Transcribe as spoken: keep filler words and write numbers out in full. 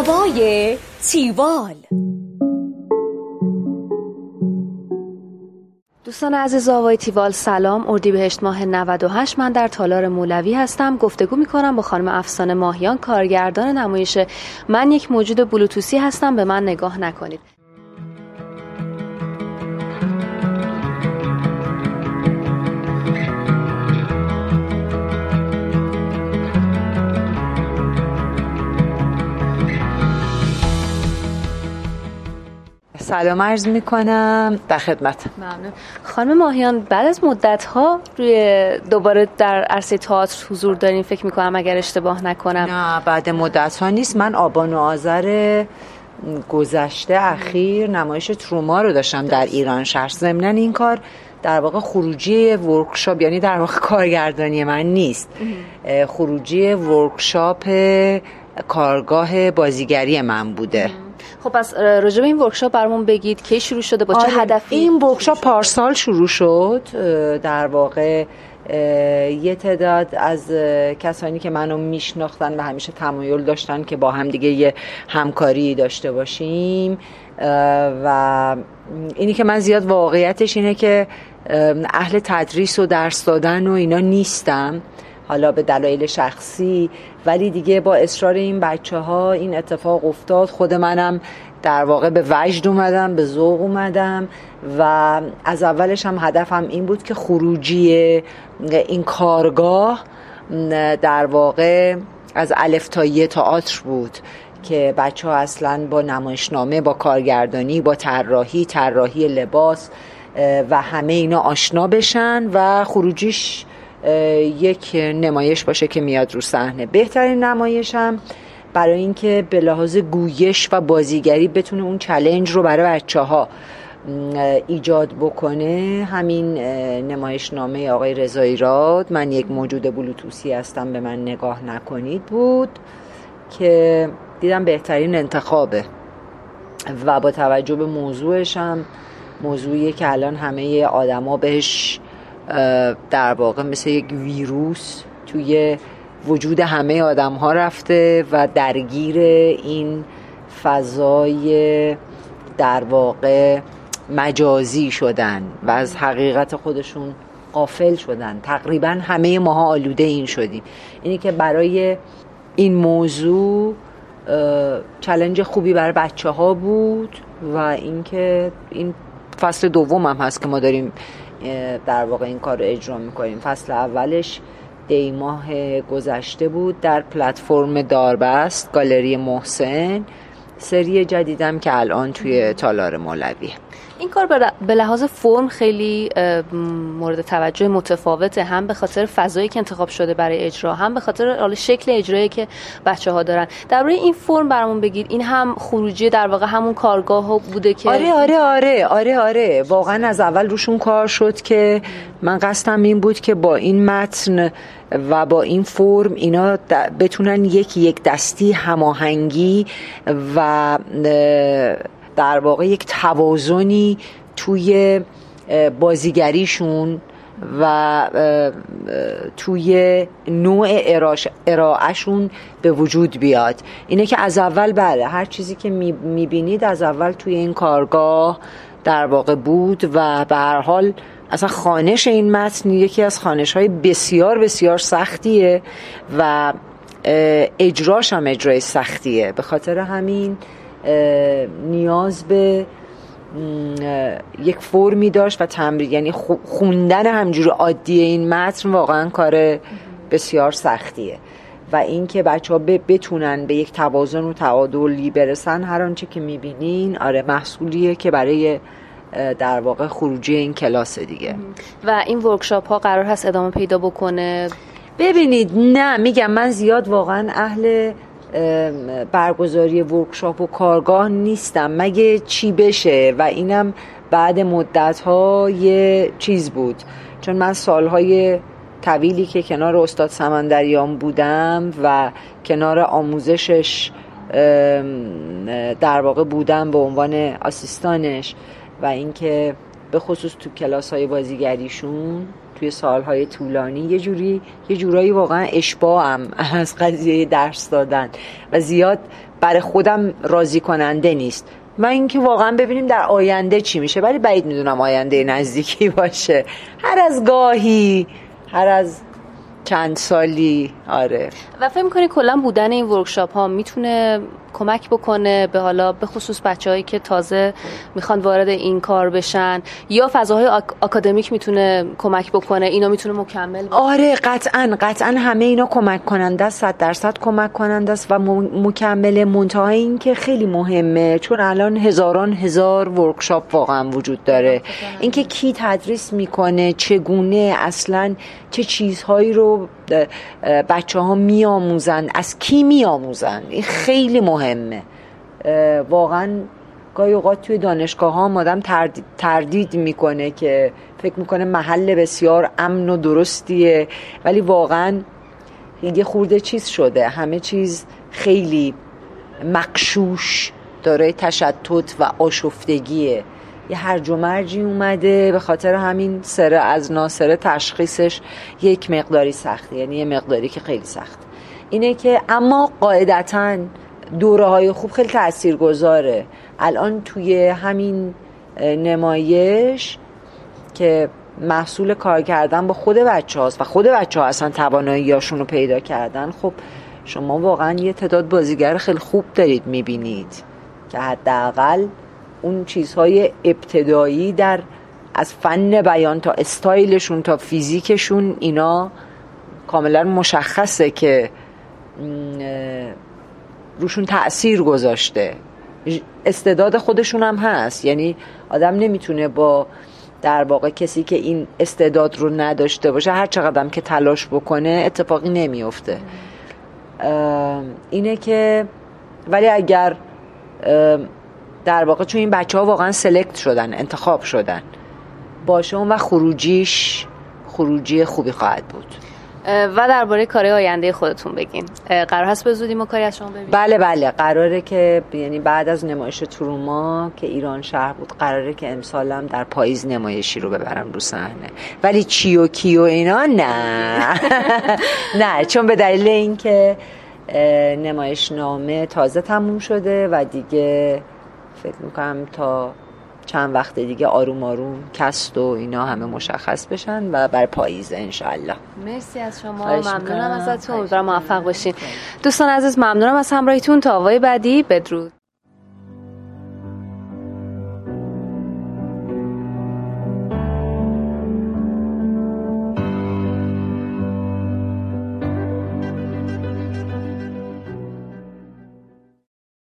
هوای تیوال. دوستان عزیز آوای تیوال سلام. اردیبهشت ماه نود و هشت من در تالار مولوی هستم. گفتگو میکنم با خانم افسانه ماهیان، کارگردان نمایش من یک موجود بلوتوسی هستم، به من نگاه نکنید. سلام عرض میکنم، در خدمت. ممنون. خانم ماهیان، بعد از مدت‌ها روی دوباره در عرصه تئاتر حضور دارین فکر میکنم، اگر اشتباه نکنم. نه بعد مدت‌ها نیست. من آبان و آذر گذشته اخیر نمایش تروما رو داشتم در ایران شهر. ضمناً این کار در واقع خروجی ورکشاپ، یعنی در واقع کارگردانی من نیست، خروجی ورکشاپ کارگاه بازیگری من بوده. خب پس راجع به این ورکشاپ برامون بگید کی شروع شده، با چه آره، هدفی؟ این ورکشاپ پارسال شروع شد. در واقع یه تعداد از کسانی که منو میشناختن و همیشه تمایل داشتن که با هم دیگه یه همکاری داشته باشیم و اینی که من زیاد واقعیتش اینه که اهل تدریس و درس دادن و اینا نیستم، حالا به دلایل شخصی، ولی دیگه با اصرار این بچه ها این اتفاق افتاد. خود منم در واقع به وجد اومدم، به ذوق اومدم و از اولش هم هدفم این بود که خروجی این کارگاه در واقع از الف تا ی تئاتر بود که بچه ها اصلا با نمایشنامه، با کارگردانی، با طراحی، طراحی لباس و همه اینا آشنا بشن و خروجیش یک نمایش باشه که میاد رو صحنه. بهترین نمایشم برای اینکه به لحاظ گویش و بازیگری بتونه اون چالش رو برای بچه‌ها ایجاد بکنه همین نمایشنامه آقای رضاییراد من یک موجود بلوتوسی هستم، به من نگاه نکنید بود که دیدم بهترین انتخابه و با توجه به موضوعش هم موضوعیه که الان همه آدما بهش در واقع مثل یک ویروس توی وجود همه آدم ها رفته و درگیر این فضای در واقع مجازی شدن و از حقیقت خودشون غافل شدن. تقریبا همه ماها آلوده این شدیم. اینی که برای این موضوع چالش خوبی برای بچه ها بود و اینکه این فصل دوم هم هست که ما داریم در واقع این کار رو اجرا میکنیم. فصل اولش دی ماه گذشته بود در پلتفرم داربست گالری محسن، سری جدیدم که الان توی تالار مولوی. این کار به لحاظ فرم خیلی مورد توجه متفاوته، هم به خاطر فضایی که انتخاب شده برای اجرا، هم به خاطر شکل اجرایی که بچه‌ها دارن. درباره این فرم برامون بگید. این هم خروجی در واقع همون کارگاه ها بوده که آره آره آره آره آره واقعا از اول روشون کار شد که من قصدم این بود که با این متن و با این فرم اینا بتونن یک یک دستی هماهنگی و در واقع یک توازنی توی بازیگریشون و توی نوع ارائهشون به وجود بیاد. اینه که از اول بله هر چیزی که میبینید از اول توی این کارگاه در واقع بود و به هر حال اصلا خوانش این متن یکی از خوانش‌های بسیار بسیار سختیه و اجراش هم اجرای سختیه. به خاطر همین نیاز به یک فرمی داشت و تمرین، یعنی خوندن همجور عادی این متن واقعا کار بسیار سختیه و این که بچه ها بتونن به یک توازن و تعادلی برسن هر آنچه که میبینین آره محصولیه که برای در واقع خروجی این کلاس دیگه. و این ورکشاپ ها قرار هست ادامه پیدا بکنه؟ ببینید نه میگم من زیاد واقعا اهل برگزاری ورکشاپ و کارگاه نیستم مگه چی بشه و اینم بعد مدت ها یه چیز بود، چون من سالهای طویلی که کنار استاد سمندریان بودم و کنار آموزشش در واقع بودم به عنوان آسیستانش و اینکه به خصوص تو کلاس‌های بازیگریشون توی سالهای طولانی یه جوری یه جورایی واقعا اشباعم از قضیه درس دادن و زیاد برای خودم راضی کننده نیست. من اینکه واقعا ببینیم در آینده چی میشه، ولی بعید میدونم آینده نزدیکی باشه. هر از گاهی، هر از چند سالی. آره. و فکر می‌کنی کلا بودن این ورکشاپ ها میتونه کمک بکنه به حالا به خصوص بچه‌هایی که تازه میخوان وارد این کار بشن، یا فضاهای آک... آکادمیک میتونه کمک بکنه اینا میتونه مکمل بکنه؟ آره قطعاً قطعاً همه اینا کمک کننده است، صد درصد کمک کننده است و م... مکمل. منتها این که خیلی مهمه، چون الان هزاران هزار ورکشاپ واقعا وجود داره. اینکه کی تدریس میکنه، چگونه، اصلاً چه چیزهایی رو بچه ها میآموزن، از کی میآموزن، این خیلی مهمه. واقعا گاهی اوقات توی دانشگاه ها آدم تردید, تردید میکنه که فکر میکنه محل بسیار امن و درستیه، ولی واقعا یه خورده چیز شده، همه چیز خیلی مغشوش، داره تشتت و آشفتگیه. یه هرج و مرجی اومده، به خاطر همین سره از ناسره تشخیصش یک مقداری سخته، یعنی یه مقداری که خیلی سخت اینه که اما قاعدتاً دوره های خوب خیلی تاثیرگذاره. الان توی همین نمایش که محصول کار کردن با خود بچه هاست و خود بچه ها اصلا تواناییاشون رو پیدا کردن، خب شما واقعا یه تعداد بازیگر خیلی خوب دارید میبینید که حداقل اون چیزهای ابتدایی در از فن بیان تا استایلشون تا فیزیکشون اینا کاملا مشخصه که روشون تأثیر گذاشته. استعداد خودشون هم هست، یعنی آدم نمیتونه با در واقع کسی که این استعداد رو نداشته باشه هر چقدر که تلاش بکنه اتفاقی نمیفته. اینه که ولی اگر در واقع چون این بچه ها واقعا سلکت شدن، انتخاب شدن باشه، اون و خروجیش خروجی خوبی خواهد بود. و درباره کار آینده خودتون بگین، قرار هست به زودی ما کاری از شما ببینیم؟ بله بله قراره که یعنی بعد از نمایش تروما که ایران شهر بود قراره که امسالم در پاییز نمایشی رو ببرم رو صحنه، ولی چی و کی و اینا نه نه، چون به دلیل اینکه نمایش نامه تازه تموم شده و دیگه فکر میکنم تا چند وقت دیگه آروم آروم کست و اینا همه مشخص بشن و بر پاییز انشالله. مرسی از شما، ممنونم ازتون، امیدوارم موفق باشین. دوستان عزیز ممنونم از همراهیتون، تا آوای بعدی، بدرود.